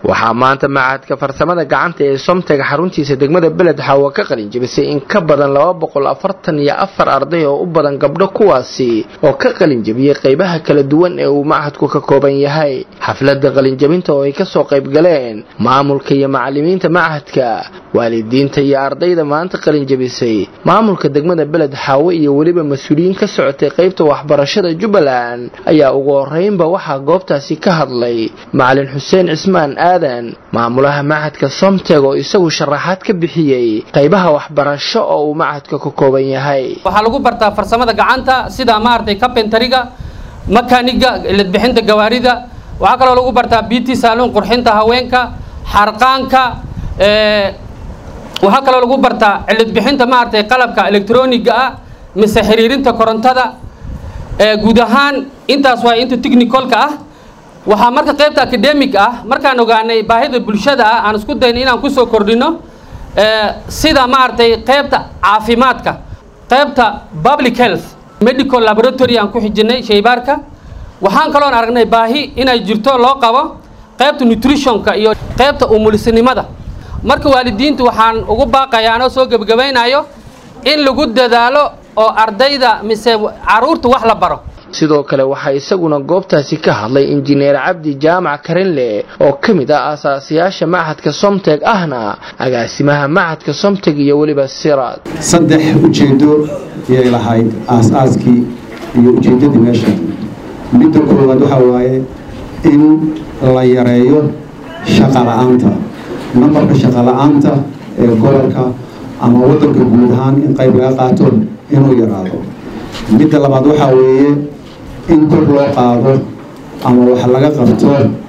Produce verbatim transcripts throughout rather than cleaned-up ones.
waxaa maanta macadka farsamada gacanta ee Somteg xaruntiisa degmada Beled Xawa ka qalin jabisay in ka badan laba boqol afartan iyo afar arday oo u badan gabdho kuwaasi oo ka qalin jabiyay qaybaha kala duwan ee uu macadku ka kooban yahay xafladda qalin jabinta oo ay ka soo qayb galeen maamulka iyo macallimiinta macadka waalidiinta iyo ardayda maanta qalin jabisay maamulka degmada Beled Xawa iyo waliba mas'uuliyiin ka socotay qaybta waxbarashada Jubbaland ayaa ugu horeynba waxa goobtaasi ka hadlay macallin Xuseen Cismaan aadan maamulaha macadka Somteg oo isagu sharaxaad ka bixiyay qaybaha waxbarasho oo uu macadka ka kooban yahay waxa lagu bartaa farsamada gacanta sida maartay carpentry-ga mechanic-ga ilad bixinta gawaarida waxa kale oo lagu bartaa beauty salon qurxinta haweenka xarqaanka ee waxa kale oo lagu bartaa ilad bixinta maartay qalabka electronic-ga ah mise xiriirinta korontada ee guud ahaan intaas waa inta technical-ka ah waxa marka qaybta academic ah markaan ogaanay baahida bulshada aan isku dayn inaan ku soo kordhino ee sida maartay qaybta caafimaadka qaybta public health medical laboratory aan ku xijinay shaybaarka waxaan kale oo aragnay baahi inay jirto loo qabo qaybta nutrition-ka iyo qaybta umulisinimada marka waalidiintu waxaan ugu baaqayaa soo gabagabaynayo in lagu dadaalo oo ardayda mise caruurta wax la baro sidoo kale waxa isaguna goobtaasi ka hadlay injineer Cabdi Jaamac Karenle oo kamid ah asaasiyaasha macadka Somteg ahna agaasimaha macadka Somteg iyo waliba Siraad saddex ujeedo ay lahayd aasaaskii iyo ujeedadii meesha midda koowaad waxa waaye in la yareeyo shaqo la'aanta numberka shaqo la'aanta ee gobolka ama wadanka guud ahaan in qayb laga qaato inuu yaraado midda labaad waxa weeye in kor loo qaado ama wax laga qabto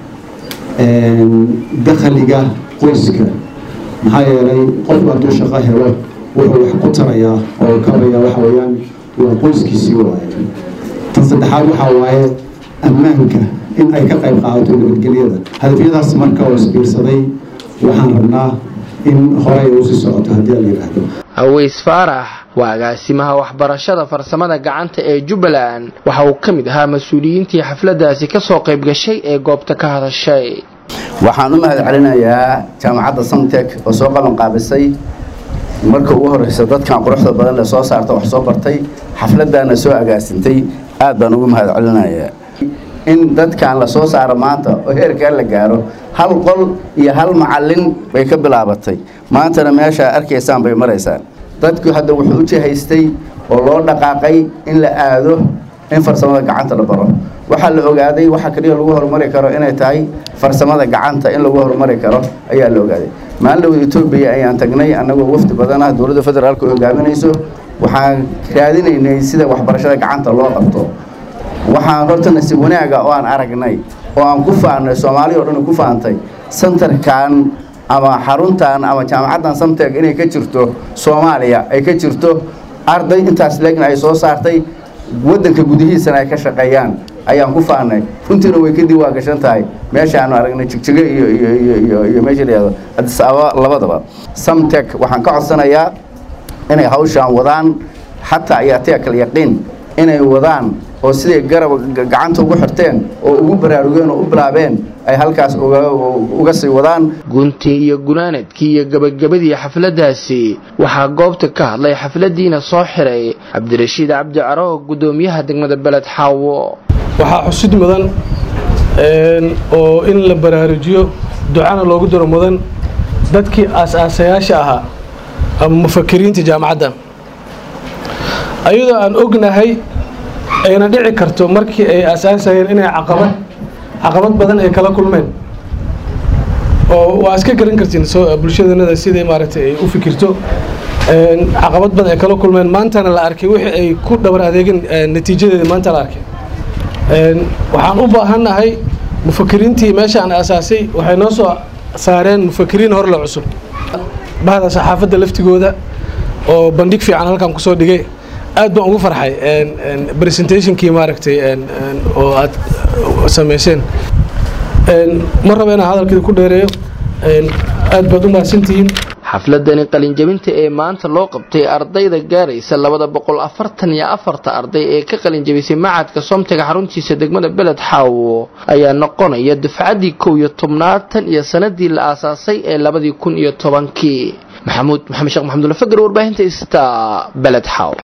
dakhliga qoyska maxaa yeelay qofku hadduu shaqo helo wuxuu wax ku tarayaa oo kabaya waxa weeyaan waa qoyskiisii waaye tan saddexaad waxa waaye ammaanka in ay ka qayb qaadato nabadgelyada hadafyadaas marka oo isbiirsaday waxaan rabnaa in horey uu sii socoto haddii la yiraahdo Aweys Faarax waa agaasimaha waxbarashada farsamada gacanta ee Jubbaland waxa uu kamid ahaa mas'uuliyiintii xafladaasi ka soo qayb gashay ee goobta ka hadashay waxaan u mahad celinayaa jaamacadda Somteg oo soo qaban qaabisay marka ugu horeysa dadkan quruxda badan ee soo saarta wax soo bartay xafladana soo agaasintay aad baan ugu mahad celinayaa in dadkan la soo saaro maanta oo heerka la gaaro hal qol iyo hal macallin bay ka bilaabatay maantana meesha arkaysaan bay mareysaan dadku hadda wuxuu u jehaystay oo loo dhaqaaqay in la aado in farsamada gacanta la baro waxa la ogaaday waxa kaliya lagu horumari karo inay tahay farsamada gacanta in lagu horumari karo ayaa la ogaaday maalinta Itoobiya ayaan tagnay anagoo wafdi badan ah dawladda federaalka oo hogaaminayso waxaan raadinaynay sida waxbarashada gacanta loo qabto waxaan hortana si wanaaga oo aan aragnay oo aan ku faanay Soomaaliya oo dhan ku faantay centerkan ama xaruntan ama jaamacaddan Somteg inay ka jirto Soomaaliya ay ka jirto arday intaas leegna ay soo saartay wadanka gudihiisa ay ka shaqeeyaan ayaan ku faanay runtiina way ka diiwaan gashan tahay meesha aan aragnay jigjiga iyo iyo iyo iyo meesha leeyahay Addis Ababa labadaba Somteg waxaan ka codsanayaa inay hawshan wadaan hatta ayaatay kala yaqiin inay wadaan oo sidii garab gacanta ugu xirteen oo ugu baraarugeen oo u bilaabeen ay halkaas uga uga sii wadaan gunti iyo gunaanadkii iyo gabagabadii xafladaasi waxa goobta ka hadlay xafladiina soo xiray Cabdirashiid Cabdi Caro gudoomiyaha degmada Beled Xawo waxa xusid mudan een oo in la baraarujiyo ducana loogu daro mudan dadkii aasaasayaasha ahaa ama mufakkiriinta jaamacadda ayadoo aan ognahay ayna dhici karto markii ay asaasayeen inay caqabad caqabad badan ay kala kulmeen oo waa iska garan kartiin soo bulshadana sidii maaragtay ay u fikirto een caqabad badan ay kala kulmeen maantana la arkay wixii ay ku dhabar adeegin natiijadeeda maanta la arkay een waxaan u baahanahay mufakkiriintii meesha aan asaasay waxay noo soo saareen mufakkiriin hor la cusub bahda saxaafadda laftigooda oo bandhig fiican halkan ku soo dhigay aad baan ugu farxay een een presentationkii maaragtay een oo aad sameeyeen een mar raba inaan hadalkii ku dheereeyo een aad baad u mahadsantihiin xafladani qalinjabinta ee maanta loo qabtay ardayda gaaraysa laba boqol afartan iyo afar arday ee ka qalinjabisay macadka Somtech xaruntiisa degmada Beled Xaawo ayaa noqonaya dufcadii kow iyo tobnaad tan iyo sanadii la aasaasay ee laba kun iyo toban maxamuud maxamed sheekh maxamed Fagar warbaahinta Ista Beled Xaawo.